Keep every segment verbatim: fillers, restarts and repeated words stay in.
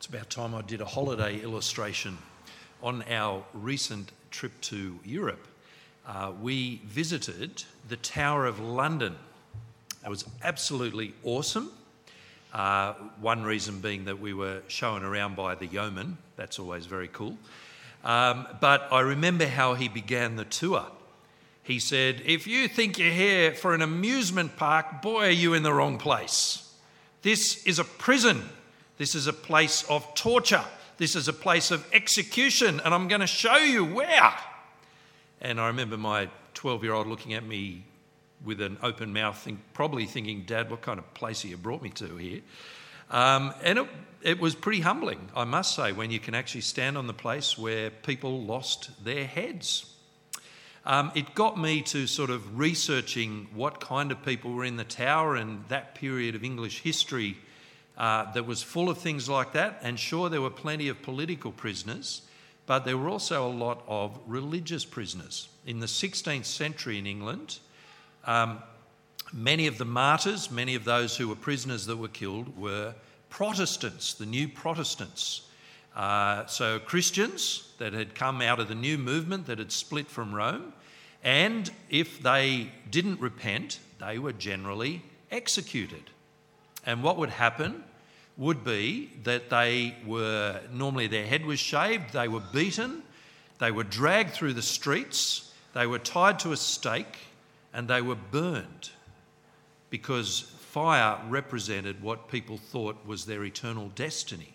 It's about time I did a holiday illustration. On our recent trip to Europe, uh, we visited the Tower of London. It was absolutely awesome. Uh, one reason being that we were shown around by the yeoman. That's always very cool. Um, but I remember how he began the tour. He said, "If you think you're here for an amusement park, boy, are you in the wrong place. This is a prison. This is a place of torture. This is a place of execution, and I'm going to show you where." And I remember my twelve-year-old looking at me with an open mouth, think, probably thinking, "Dad, what kind of place have you brought me to here?" Um, and it, it was pretty humbling, I must say, when you can actually stand on the place where people lost their heads. Um, it got me to sort of researching what kind of people were in the tower and that period of English history uh, that was full of things like that. And sure, there were plenty of political prisoners, but there were also a lot of religious prisoners. In the sixteenth century in England, um, many of the martyrs, many of those who were prisoners that were killed were Protestants, the new Protestants. Uh, so Christians that had come out of the new movement that had split from Rome, and if they didn't repent, they were generally executed. And what would happen would be that they were, normally their head was shaved, they were beaten, they were dragged through the streets, they were tied to a stake, and they were burned, because fire represented what people thought was their eternal destiny.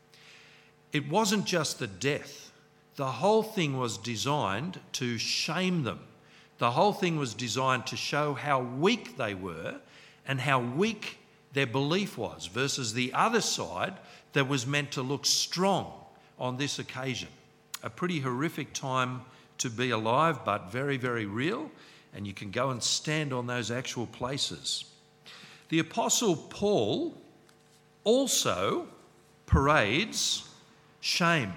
It wasn't just the death. The whole thing was designed to shame them. The whole thing was designed to show how weak they were and how weak their belief was, versus the other side that was meant to look strong on this occasion. A pretty horrific time to be alive, but very, very real, and you can go and stand on those actual places. The Apostle Paul also parades shame.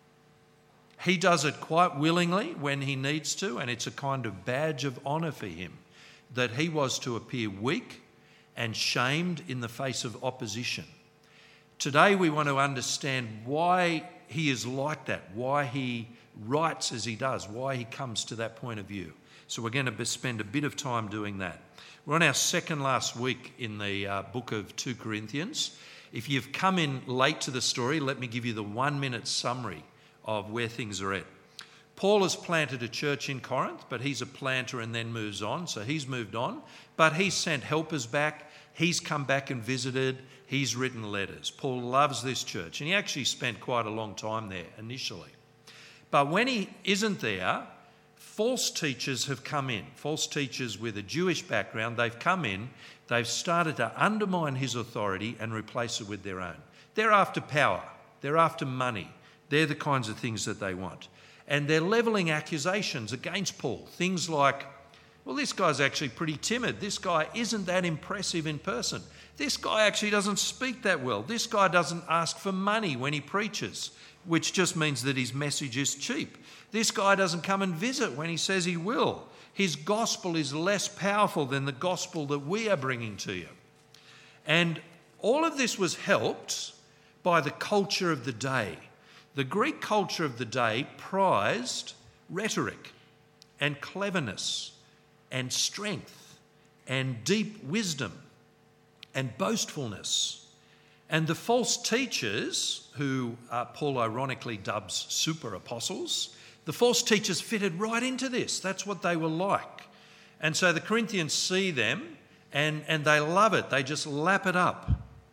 He does it quite willingly when he needs to, and it's a kind of badge of honour for him that he was to appear weak and shamed in the face of opposition. Today we want to understand why he is like that, why he writes as he does, why he comes to that point of view. So we're going to spend a bit of time doing that. We're on our second last week in the uh, book of Second Corinthians. If you've come in late to the story, let me give you the one-minute summary of where things are at. Paul has planted a church in Corinth, but he's a planter and then moves on, so he's moved on. But he's sent helpers back, he's come back and visited, he's written letters. Paul loves this church, and he actually spent quite a long time there initially. But when he isn't there, false teachers have come in. False teachers with a Jewish background, they've come in, they've started to undermine his authority and replace it with their own. They're after power, they're after money, they're the kinds of things that they want. And they're levelling accusations against Paul. Things like, well, this guy's actually pretty timid. This guy isn't that impressive in person. This guy actually doesn't speak that well. This guy doesn't ask for money when he preaches, which just means that his message is cheap. This guy doesn't come and visit when he says he will. His gospel is less powerful than the gospel that we are bringing to you. And all of this was helped by the culture of the day. The Greek culture of the day prized rhetoric and cleverness and strength and deep wisdom and boastfulness. And the false teachers, who uh, Paul ironically dubs super apostles, the false teachers fitted right into this. That's what they were like. And so the Corinthians see them and, and they love it. They just lap it up.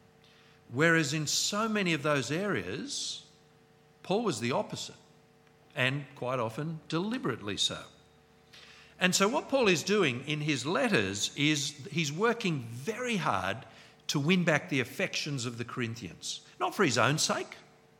Whereas in so many of those areas, Paul was the opposite, and quite often deliberately so. And so what Paul is doing in his letters is he's working very hard to win back the affections of the Corinthians, not for his own sake,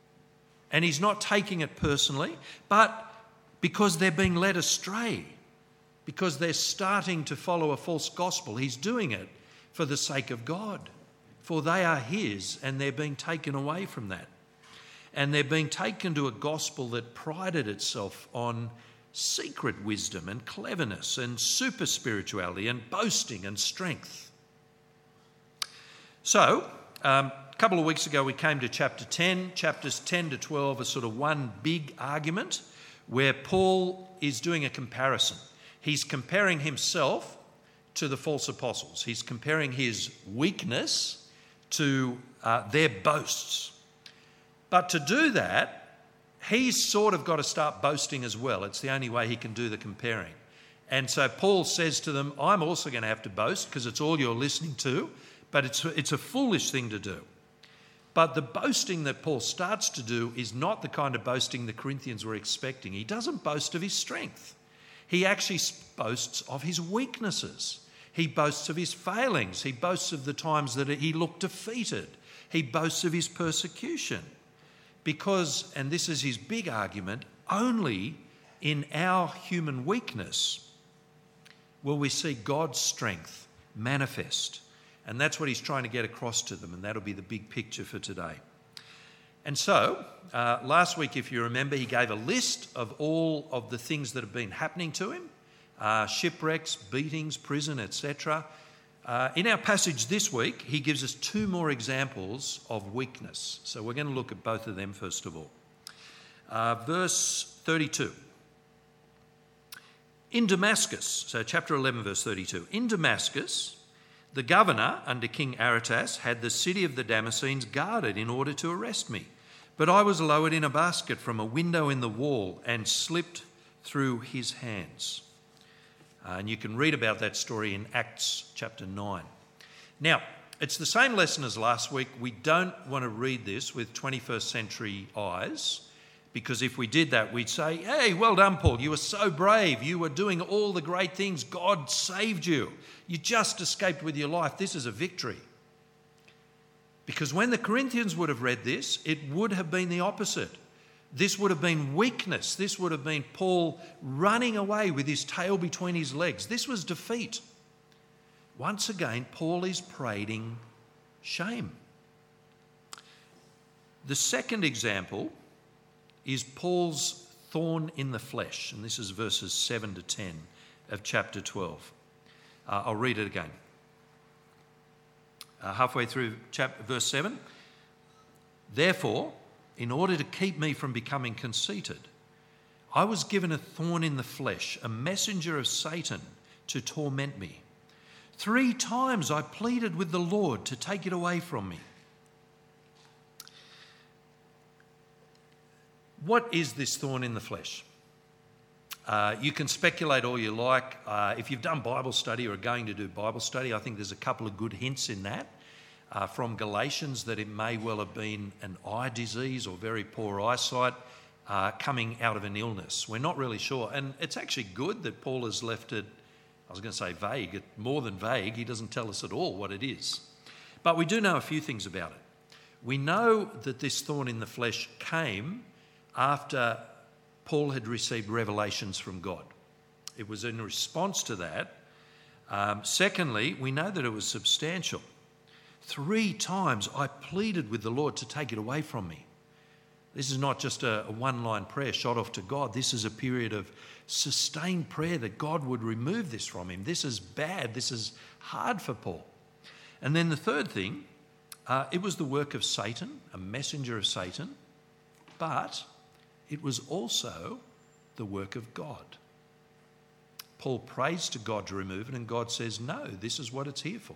and he's not taking it personally, but because they're being led astray, because they're starting to follow a false gospel. He's doing it for the sake of God, for they are his and they're being taken away from that. And they're being taken to a gospel that prided itself on secret wisdom and cleverness and super spirituality and boasting and strength. So, um, couple of weeks ago we came to chapter ten. Chapters ten to twelve are sort of one big argument where Paul is doing a comparison. He's comparing himself to the false apostles. He's comparing his weakness to uh, their boasts. But to do that, he's sort of got to start boasting as well. It's the only way he can do the comparing. And so Paul says to them, I'm also going to have to boast because it's all you're listening to, but it's, it's a foolish thing to do. But the boasting that Paul starts to do is not the kind of boasting the Corinthians were expecting. He doesn't boast of his strength. He actually boasts of his weaknesses. He boasts of his failings. He boasts of the times that he looked defeated. He boasts of his persecution. Because, and this is his big argument, only in our human weakness will we see God's strength manifest. And that's what he's trying to get across to them, and that'll be the big picture for today. And so, uh, last week, if you remember, he gave a list of all of the things that have been happening to him, uh, shipwrecks, beatings, prison, et cetera. Uh, in our passage this week, he gives us two more examples of weakness. So we're going to look at both of them first of all. Uh, verse thirty-two. In Damascus, so chapter eleven, verse thirty-two. In Damascus, the governor under King Aretas had the city of the Damascenes guarded in order to arrest me. But I was lowered in a basket from a window in the wall and slipped through his hands. Uh, and you can read about that story in Acts chapter nine. Now, it's the same lesson as last week. We don't want to read this with twenty-first century eyes, because if we did that, we'd say, hey, well done, Paul. You were so brave. You were doing all the great things. God saved you. You just escaped with your life. This is a victory. Because when the Corinthians would have read this, it would have been the opposite. This would have been weakness. This would have been Paul running away with his tail between his legs. This was defeat. Once again, Paul is parading shame. The second example is Paul's thorn in the flesh, and this is verses seven to ten of chapter twelve. Uh, I'll read it again. Uh, halfway through chapter, verse seven. Therefore, in order to keep me from becoming conceited, I was given a thorn in the flesh, a messenger of Satan to torment me. Three times I pleaded with the Lord to take it away from me. What is this thorn in the flesh? Uh, you can speculate all you like. Uh, if you've done Bible study or are going to do Bible study, I think there's a couple of good hints in that uh, from Galatians that it may well have been an eye disease or very poor eyesight uh, coming out of an illness. We're not really sure. And it's actually good that Paul has left it, I was going to say vague, more than vague. He doesn't tell us at all what it is. But we do know a few things about it. We know that this thorn in the flesh came after Paul had received revelations from God. It was in response to that. Um, secondly, we know that it was substantial. Three times I pleaded with the Lord to take it away from me. This is not just a, a one-line prayer shot off to God. This is a period of sustained prayer that God would remove this from him. This is bad. This is hard for Paul. And then the third thing, uh, it was the work of Satan, a messenger of Satan, but it was also the work of God. Paul prays to God to remove it, and God says, no, this is what it's here for.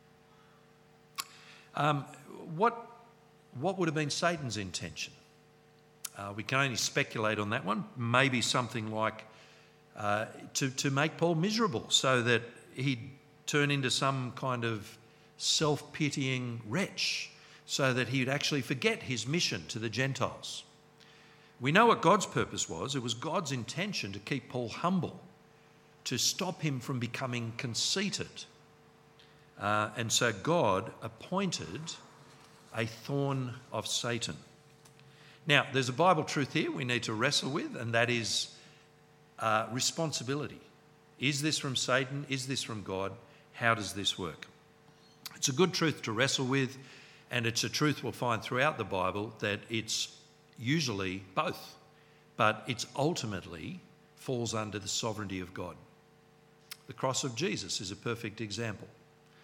Um, what, what would have been Satan's intention? Uh, we can only speculate on that one. Maybe something like uh, to, to make Paul miserable so that he'd turn into some kind of self-pitying wretch, so that he'd actually forget his mission to the Gentiles. We know what God's purpose was. It was God's intention to keep Paul humble, to stop him from becoming conceited. Uh, and so God appointed a thorn of Satan. Now, there's a Bible truth here we need to wrestle with, and that is uh, responsibility. Is this from Satan? Is this from God? How does this work? It's a good truth to wrestle with, and it's a truth we'll find throughout the Bible that it's usually both, but it's ultimately falls under the sovereignty of God. The cross of Jesus is a perfect example.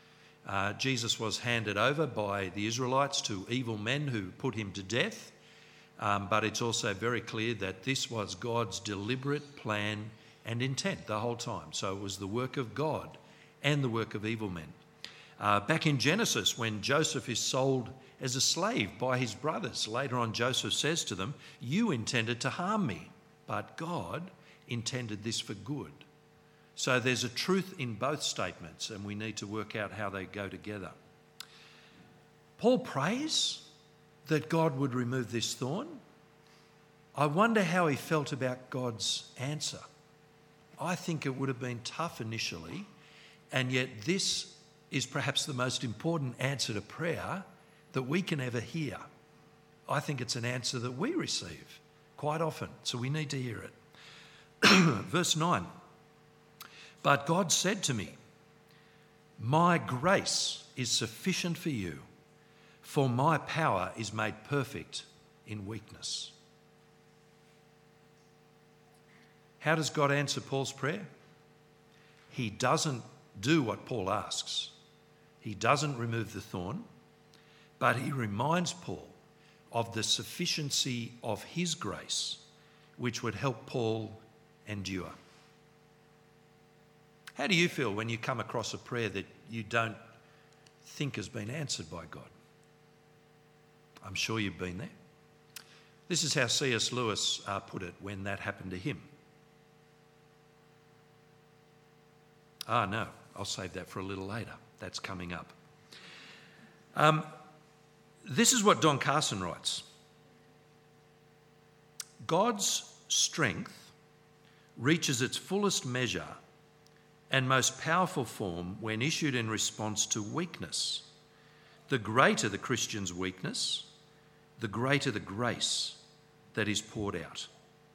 Uh, Jesus was handed over by the Israelites to evil men who put him to death. Um, but it's also very clear that this was God's deliberate plan and intent the whole time. So it was the work of God and the work of evil men. Uh, back in Genesis, when Joseph is sold as a slave by his brothers, later on Joseph says to them, "You intended to harm me, but God intended this for good." So there's a truth in both statements, and we need to work out how they go together. Paul prays that God would remove this thorn. I wonder how he felt about God's answer. I think it would have been tough initially, and yet this is perhaps the most important answer to prayer that we can ever hear. I think it's an answer that we receive quite often, so we need to hear it. Verse nine, "But God said to me, 'My grace is sufficient for you, for my power is made perfect in weakness.'" How does God answer Paul's prayer? He doesn't do what Paul asks. He doesn't remove the thorn, but he reminds Paul of the sufficiency of his grace, which would help Paul endure. How do you feel when you come across a prayer that you don't think has been answered by God? I'm sure you've been there. This is how C S Lewis uh, put it when that happened to him. Ah, no, I'll save that for a little later. That's coming up. Um, this is what Don Carson writes. "God's strength reaches its fullest measure and most powerful form when issued in response to weakness. The greater the Christian's weakness, the greater the grace that is poured out."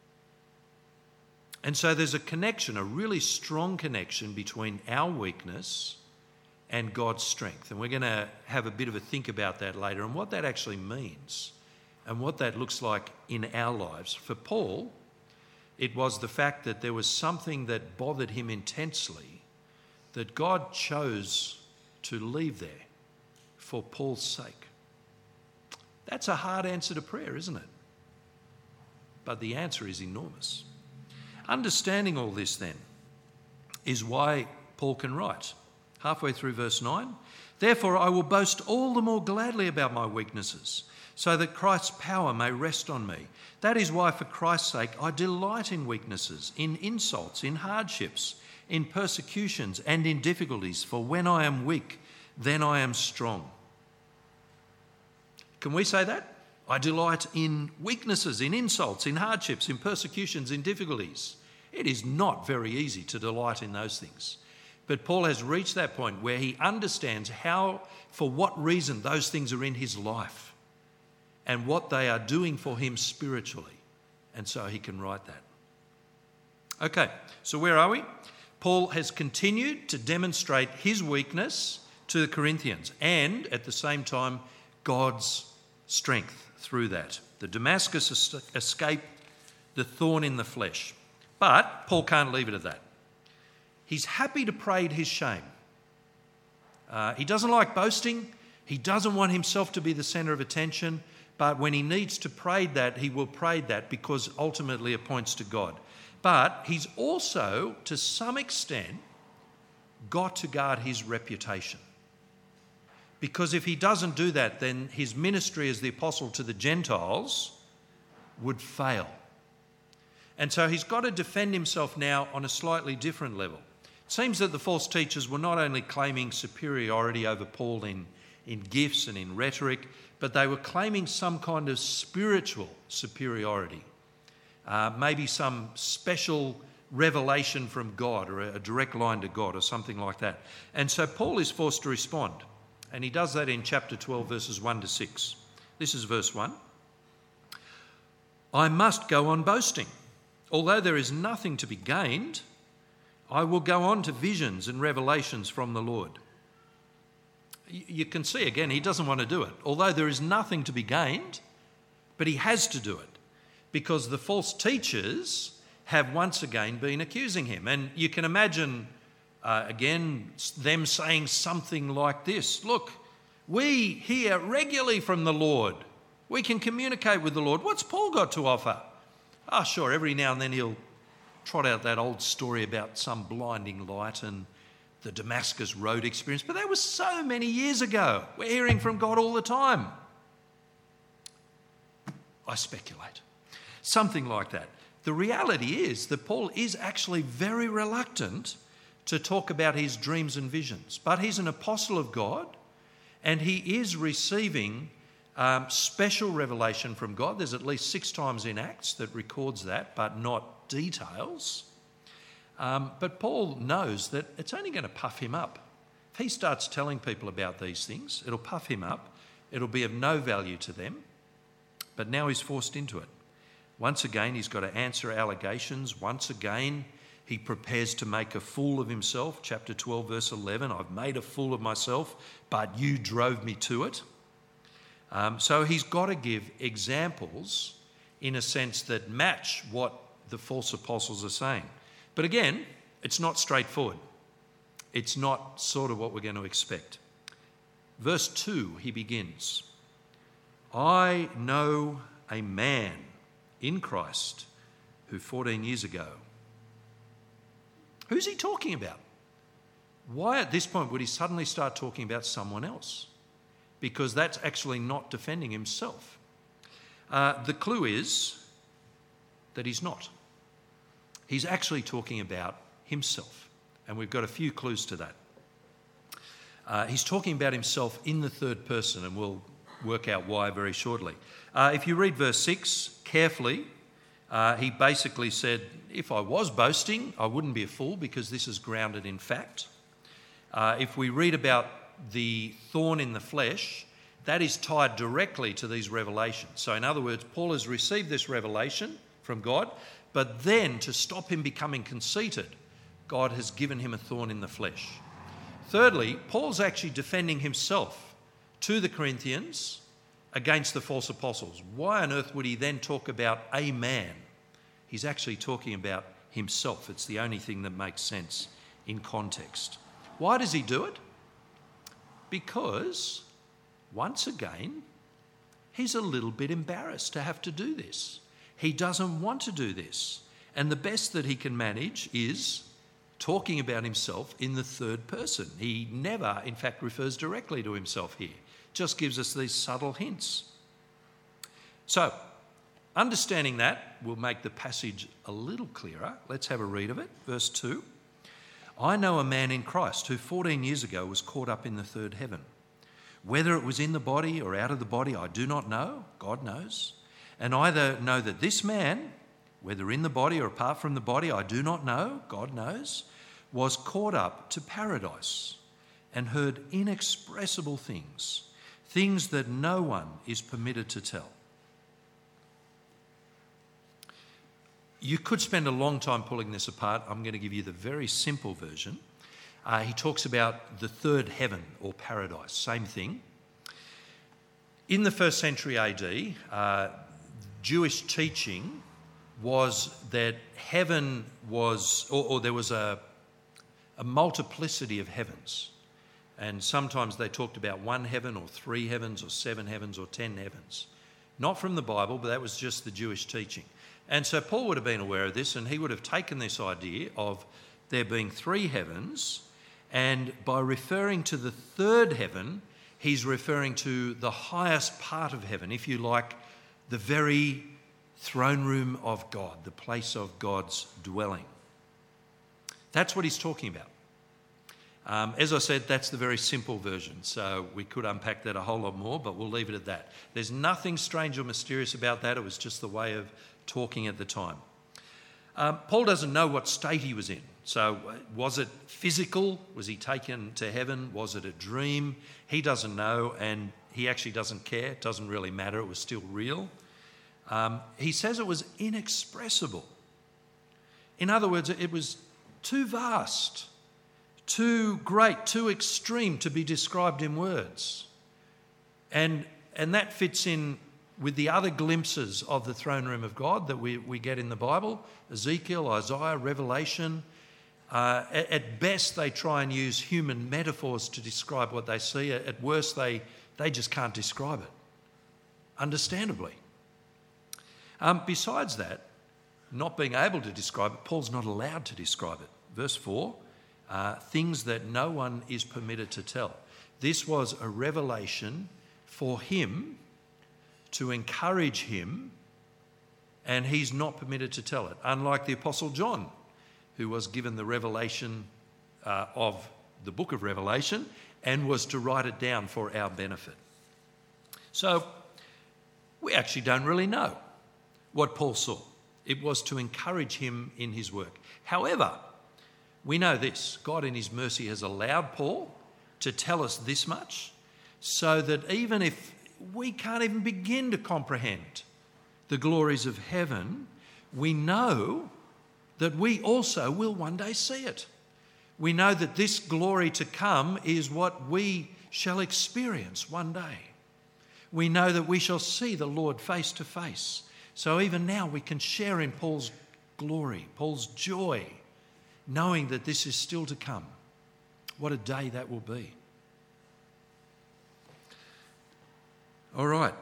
And so there's a connection, a really strong connection between our weakness and God's strength. And we're going to have a bit of a think about that later and what that actually means and what that looks like in our lives. For Paul, it was the fact that there was something that bothered him intensely that God chose to leave there for Paul's sake. That's a hard answer to prayer, isn't it? But the answer is enormous. Understanding all this, then, is why Paul can write, halfway through verse nine, "Therefore I will boast all the more gladly about my weaknesses, so that Christ's power may rest on me. That is why, for Christ's sake, I delight in weaknesses, in insults, in hardships, in persecutions, and in difficulties. For when I am weak, then I am strong." Can we say that? I delight in weaknesses, in insults, in hardships, in persecutions, in difficulties. It is not very easy to delight in those things. But Paul has reached that point where he understands how, for what reason those things are in his life and what they are doing for him spiritually. And so he can write that. Okay, so where are we? Paul has continued to demonstrate his weakness to the Corinthians and at the same time God's strength through that. The Damascus escape, the thorn in the flesh. But Paul can't leave it at that. He's happy to parade his shame. Uh, he doesn't like boasting. He doesn't want himself to be the centre of attention. But when he needs to parade that, he will parade that because ultimately it points to God. But he's also, to some extent, got to guard his reputation. Because if he doesn't do that, then his ministry as the apostle to the Gentiles would fail. And so he's got to defend himself now on a slightly different level. It seems that the false teachers were not only claiming superiority over Paul in, in gifts and in rhetoric, but they were claiming some kind of spiritual superiority. Uh, maybe some special revelation from God or a, a direct line to God or something like that. And so Paul is forced to respond. And he does that in chapter twelve, verses one to six. This is verse one. "I must go on boasting. Although there is nothing to be gained, I will go on to visions and revelations from the Lord." You can see again, he doesn't want to do it. Although there is nothing to be gained, but he has to do it because the false teachers have once again been accusing him. And you can imagine Uh, again, them saying something like this: look, we hear regularly from the Lord. We can communicate with the Lord. What's Paul got to offer? Ah, sure, every now and then he'll trot out that old story about some blinding light and the Damascus Road experience, but that was so many years ago. We're hearing from God all the time. I speculate. Something like that. The reality is that Paul is actually very reluctant to talk about his dreams and visions, but he's an apostle of God and he is receiving um, special revelation from God. There's at least six times in Acts that records that, but not details. Um, but Paul knows that it's only going to puff him up. If he starts telling people about these things, it'll puff him up. It'll be of no value to them. But now he's forced into it. Once again, he's got to answer allegations. Once again, he prepares to make a fool of himself. Chapter twelve, verse eleven, I've made a fool of myself, but you drove me to it. Um, so he's got to give examples in a sense that match what the false apostles are saying. But again, it's not straightforward. It's not sort of what we're going to expect. Verse two, he begins, I know a man in Christ who fourteen years ago. Who's he talking about? Why at this point would he suddenly start talking about someone else? Because that's actually not defending himself. Uh, the clue is that he's not. He's actually talking about himself. And we've got a few clues to that. Uh, he's talking about himself in the third person, and we'll work out why very shortly. Uh, if you read verse six carefully, uh, he basically said, if I was boasting, I wouldn't be a fool because this is grounded in fact. Uh, if we read about the thorn in the flesh, that is tied directly to these revelations. So in other words, Paul has received this revelation from God, but then to stop him becoming conceited, God has given him a thorn in the flesh. Thirdly, Paul's actually defending himself to the Corinthians against the false apostles. Why on earth would he then talk about a man? He's actually talking about himself. It's the only thing that makes sense in context. Why does he do it? Because, once again, he's a little bit embarrassed to have to do this. He doesn't want to do this. And the best that he can manage is talking about himself in the third person. He never, in fact, refers directly to himself here. Just gives us these subtle hints. So, understanding that will make the passage a little clearer. Let's have a read of it. Verse two. I know a man in Christ who fourteen years ago was caught up in the third heaven. Whether it was in the body or out of the body, I do not know. God knows. And either know that this man, whether in the body or apart from the body, I do not know. God knows. Was caught up to paradise and heard inexpressible things, things that no one is permitted to tell. You could spend a long time pulling this apart. I'm going to give you the very simple version. Uh, he talks about the third heaven or paradise, same thing. In the first century A D, uh, Jewish teaching was that heaven was, or, or there was a, a multiplicity of heavens. And sometimes they talked about one heaven or three heavens or seven heavens or ten heavens. Not from the Bible, but that was just the Jewish teaching. And so Paul would have been aware of this, and he would have taken this idea of there being three heavens, and by referring to the third heaven, he's referring to the highest part of heaven, if you like, the very throne room of God, the place of God's dwelling. That's what he's talking about. Um, as I said, that's the very simple version, so we could unpack that a whole lot more, but we'll leave it at that. There's nothing strange or mysterious about that. It was just the way of talking at the time. Um, Paul doesn't know what state he was in. So was it physical? Was he taken to heaven? Was it a dream? He doesn't know, and he actually doesn't care. It doesn't really matter. It was still real. Um, he says it was inexpressible. In other words, it was too vast, too great, too extreme to be described in words. And, and that fits in with the other glimpses of the throne room of God that we, we get in the Bible, Ezekiel, Isaiah, Revelation. Uh, at, at best, they try and use human metaphors to describe what they see. At, at worst, they, they just can't describe it, understandably. Um, besides that, not being able to describe it, Paul's not allowed to describe it. Verse four, uh, things that no one is permitted to tell. This was a revelation for him, to encourage him, and he's not permitted to tell it. Unlike the Apostle John, who was given the revelation uh, of the book of Revelation and was to write it down for our benefit. So we actually don't really know what Paul saw. It was to encourage him in his work. However, we know this: God in his mercy has allowed Paul to tell us this much, so that even if we can't even begin to comprehend the glories of heaven, we know that we also will one day see it. We know that this glory to come is what we shall experience one day. We know that we shall see the Lord face to face. So even now we can share in Paul's glory, Paul's joy, knowing that this is still to come. What a day that will be. All right.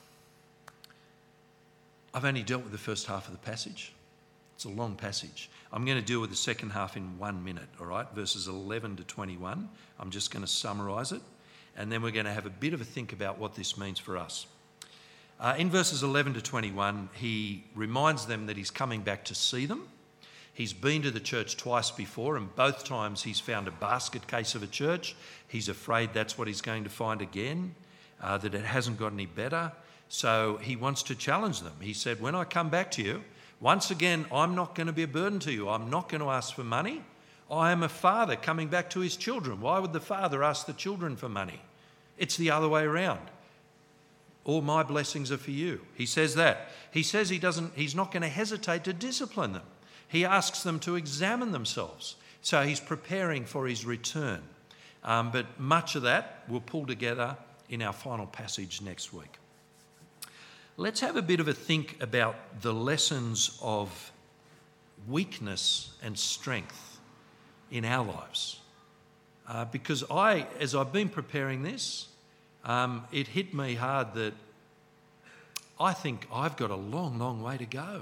I've only dealt with the first half of the passage. It's a long passage. I'm going to deal with the second half in one minute, all right? Verses eleven to twenty-one. I'm just going to summarise it, and then we're going to have a bit of a think about what this means for us. Uh, in verses eleven to twenty-one, he reminds them that he's coming back to see them. He's been to the church twice before, and both times he's found a basket case of a church. He's afraid that's what he's going to find again, uh, that it hasn't got any better. So he wants to challenge them. He said, when I come back to you, once again, I'm not going to be a burden to you. I'm not going to ask for money. I am a father coming back to his children. Why would the father ask the children for money? It's the other way around. All my blessings are for you. He says that. He says he doesn't, he's not going to hesitate to discipline them. He asks them to examine themselves. So he's preparing for his return. Um, but much of that we'll pull together in our final passage next week. Let's have a bit of a think about the lessons of weakness and strength in our lives. Uh, because I, as I've been preparing this, um, it hit me hard that I think I've got a long, long way to go.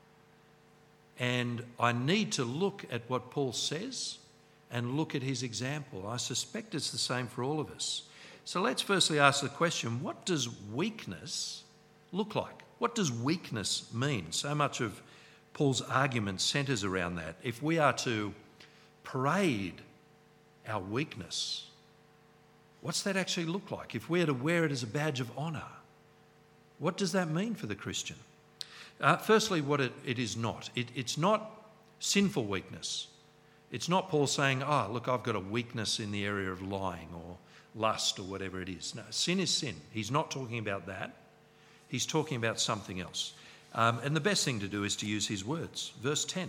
And I need to look at what Paul says and look at his example. I suspect it's the same for all of us. So let's firstly ask the question, what does weakness look like? What does weakness mean? So much of Paul's argument centres around that. If we are to parade our weakness, what's that actually look like? If we are to wear it as a badge of honour, what does that mean for the Christian? Uh, firstly, what it, it is not. It, it's not sinful weakness. It's not Paul saying, oh, look, I've got a weakness in the area of lying or lust or whatever it is. No, sin is sin. He's not talking about that. He's talking about something else. Um, and the best thing to do is to use his words. Verse ten.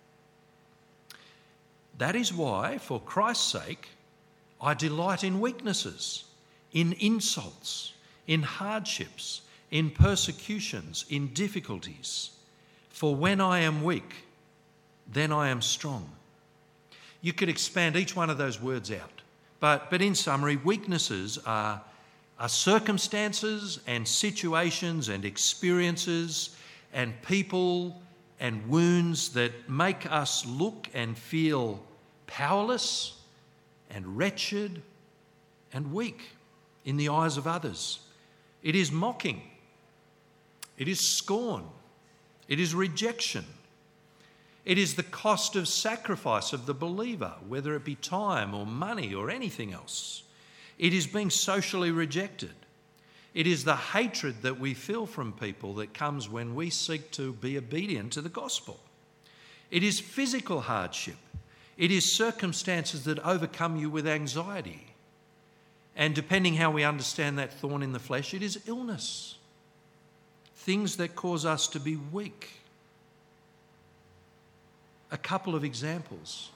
That is why, for Christ's sake, I delight in weaknesses, in insults, in hardships, in persecutions, in difficulties. For when I am weak, then I am strong. You could expand each one of those words out. But, but in summary, weaknesses are are circumstances and situations and experiences and people and wounds that make us look and feel powerless and wretched and weak in the eyes of others. It is mocking. It is scorn. It is rejection. It is the cost of sacrifice of the believer, whether it be time or money or anything else. It is being socially rejected. It is the hatred that we feel from people that comes when we seek to be obedient to the gospel. It is physical hardship. It is circumstances that overcome you with anxiety. And depending how we understand that thorn in the flesh, it is illness. Things that cause us to be weak. A couple of examples.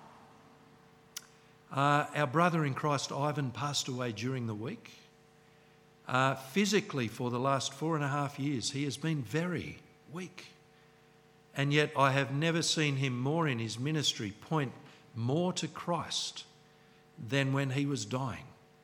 Uh, our brother in Christ, Ivan, passed away during the week. Uh, physically, for the last four and a half years, he has been very weak. And yet I have never seen him more in his ministry point more to Christ than when he was dying.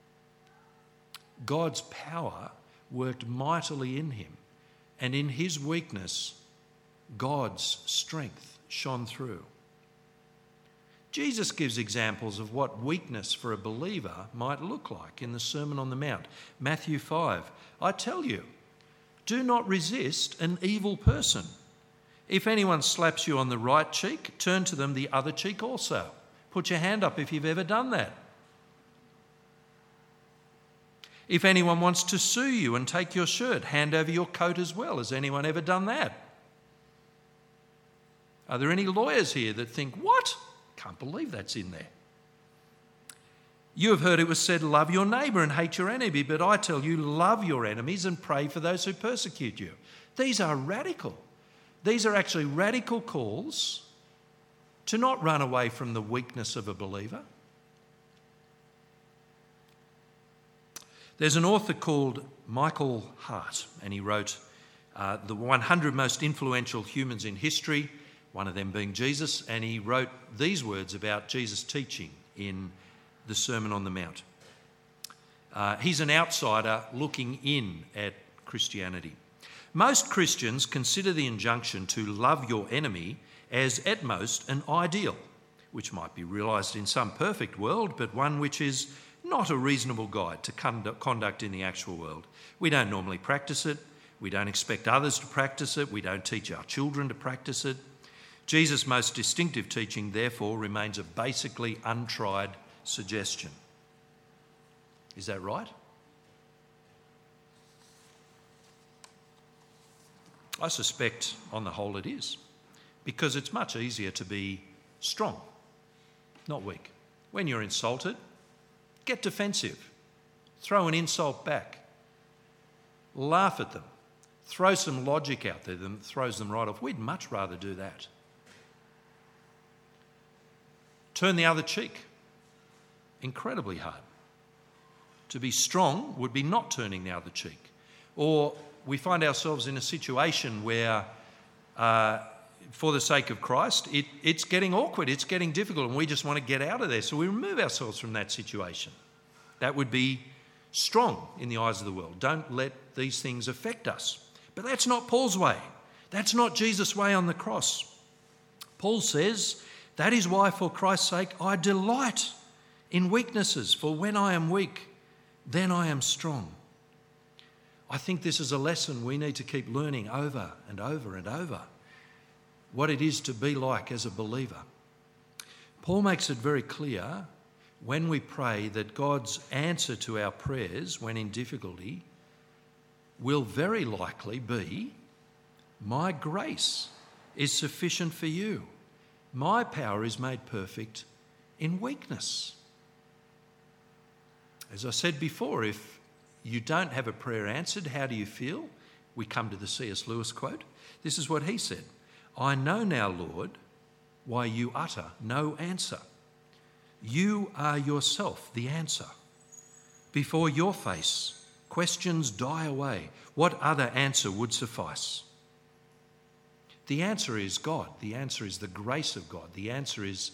God's power worked mightily in him, and in his weakness, God's strength shone through. Jesus gives examples of what weakness for a believer might look like in the Sermon on the Mount. Matthew five, I tell you, do not resist an evil person. If anyone slaps you on the right cheek, turn to them the other cheek also. Put your hand up if you've ever done that. If anyone wants to sue you and take your shirt, hand over your coat as well. Has anyone ever done that? Are there any lawyers here that think, what? Can't believe that's in there. You have heard it was said, love your neighbour and hate your enemy, but I tell you, love your enemies and pray for those who persecute you. These are radical. These are actually radical calls to not run away from the weakness of a believer. There's an author called Michael Hart, and he wrote uh, The one hundred Most Influential Humans in History, one of them being Jesus, and he wrote these words about Jesus' teaching in the Sermon on the Mount. Uh, he's an outsider looking in at Christianity. Most Christians consider the injunction to love your enemy as at most an ideal, which might be realised in some perfect world, but one which is not a reasonable guide to conduct in the actual world. We don't normally practice it. We don't expect others to practice it. We don't teach our children to practice it. Jesus' most distinctive teaching, therefore, remains a basically untried suggestion. Is that right? I suspect, on the whole, it is, because it's much easier to be strong, not weak. When you're insulted, get defensive, throw an insult back, laugh at them, throw some logic out there that throws them right off. We'd much rather do that. Turn the other cheek. Incredibly hard. To be strong would be not turning the other cheek. Or we find ourselves in a situation where, uh, for the sake of Christ, it, it's getting awkward, it's getting difficult, and we just want to get out of there. So we remove ourselves from that situation. That would be strong in the eyes of the world. Don't let these things affect us. But that's not Paul's way. That's not Jesus' way on the cross. Paul says, that is why, for Christ's sake, I delight in weaknesses, for when I am weak, then I am strong. I think this is a lesson we need to keep learning over and over and over, what it is to be like as a believer. Paul makes it very clear when we pray that God's answer to our prayers when in difficulty will very likely be, my grace is sufficient for you. My power is made perfect in weakness. As I said before, if you don't have a prayer answered, how do you feel? We come to the C S Lewis quote. This is what he said. I know now, Lord, why you utter no answer. You are yourself the answer. Before your face, questions die away. What other answer would suffice? The answer is God. The answer is the grace of God. The answer is,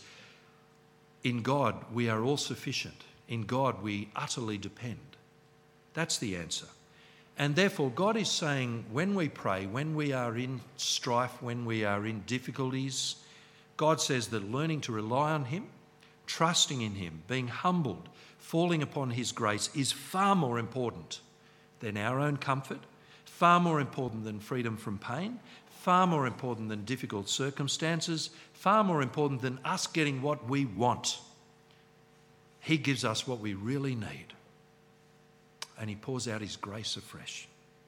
in God we are all sufficient. In God we utterly depend. That's the answer. And therefore God is saying, when we pray, when we are in strife, when we are in difficulties, God says that learning to rely on him, trusting in him, being humbled, falling upon his grace is far more important than our own comfort, far more important than freedom from pain, far more important than difficult circumstances, far more important than us getting what we want. He gives us what we really need, and he pours out his grace afresh.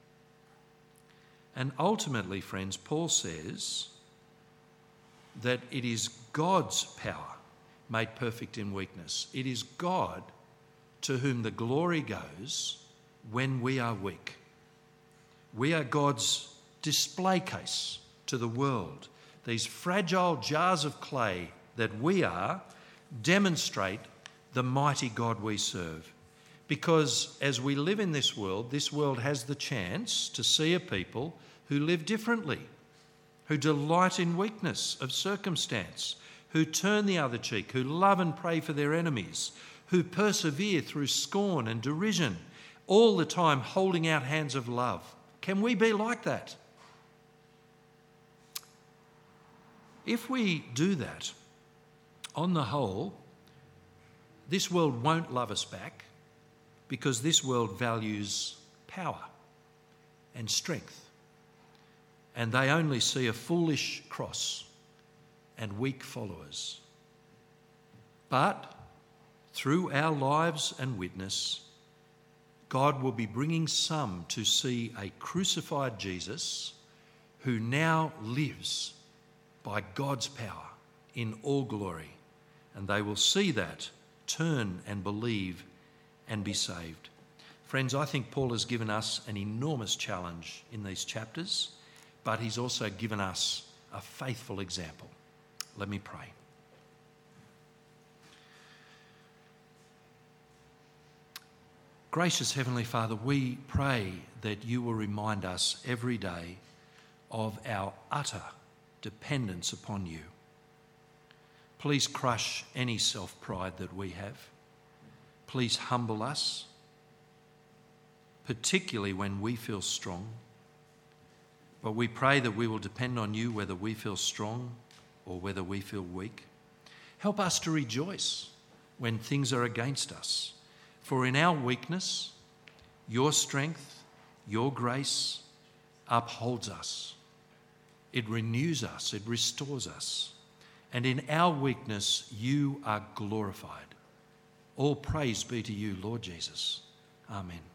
And ultimately, friends, Paul says that it is God's power made perfect in weakness. It is God to whom the glory goes when we are weak. We are God's display case to the world. These fragile jars of clay that we are demonstrate the mighty God we serve. Because as we live in this world, this world has the chance to see a people who live differently, who delight in weakness of circumstance, who turn the other cheek, who love and pray for their enemies, who persevere through scorn and derision, all the time holding out hands of love. Can we be like that? If we do that, on the whole, this world won't love us back because this world values power and strength, and they only see a foolish cross and weak followers. But through our lives and witness, God will be bringing some to see a crucified Jesus who now lives by God's power in all glory, and they will see that, turn and believe and be saved. Friends, I think Paul has given us an enormous challenge in these chapters, but he's also given us a faithful example. Let me pray. Gracious Heavenly Father, we pray that you will remind us every day of our utter dependence upon you. Please crush any self-pride that we have. Please humble us, particularly when we feel strong. But we pray that we will depend on you whether we feel strong or whether we feel weak. Help us to rejoice when things are against us. For in our weakness, your strength, your grace upholds us. It renews us, it restores us. And in our weakness, you are glorified. All praise be to you, Lord Jesus. Amen.